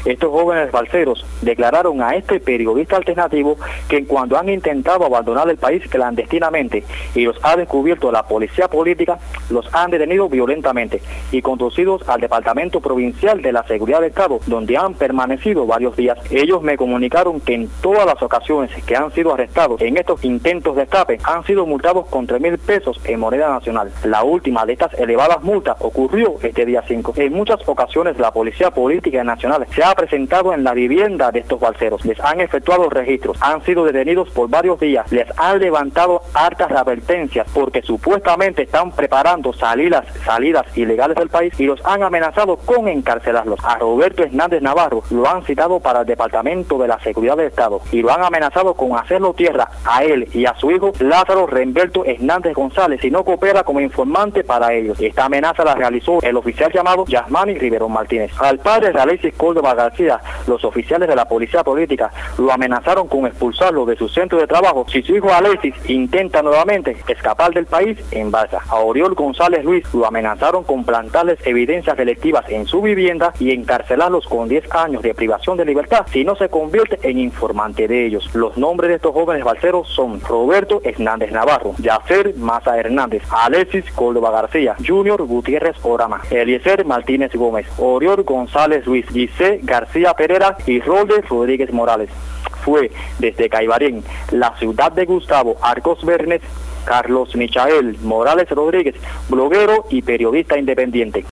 Estos jóvenes balseros declararon a este periodista alternativo que en cuanto han intentado abandonar el país clandestinamente y los ha descubierto la policía política, los han detenido violentamente y conducidos al Departamento Provincial de la Seguridad del Estado, donde han permanecido varios días. Ellos me comunicaron que en todas las ocasiones que han sido arrestados en estos intentos de escape han sido multados con 3,000 pesos en moneda nacional. La última de estas elevadas multas ocurrió este día 5. En muchas ocasiones la Policía Política Nacional se ha presentado en la vivienda de estos balseros, les han efectuado registros, han sido detenidos por varios días, les han levantado hartas advertencias porque supuestamente están preparando salidas ilegales del país y los han amenazado con encarcelarlos. A Roberto Hernández Navarro lo han citado para el Departamento de la Seguridad del Estado y lo han amenazado con hacerlo tierra a él y a su hijo Lázaro Remberto Hernández González si no coopera como informante para ellos. Esta amenaza la realizó el oficial llamado Yasmani Riverón Martínez. Al padre de Alexis Córdoba García, los oficiales de la Policía Política lo amenazaron con expulsarlo de su centro de trabajo si su hijo Alexis intenta nuevamente escapar del país en balsa. A Oriol González Luis lo amenazaron con plantarles evidencias delictivas en su vivienda y encarcelarlos con 10 años de privación de libertad si no se convierte en informante de ellos. Los nombres de estos jóvenes balseros son Roberto Hernández Navarro, Yacer Maza Hernández, Alexis Córdoba García, Junior Gutiérrez Orama, Eliezer Martínez Gómez, Oriol González Luis, Gisé García Pereira y Roldes Rodríguez Morales. Fue desde Caibarén, la ciudad de Gustavo Arcos Bernes, Carlos Michael Morales Rodríguez, bloguero y periodista independiente.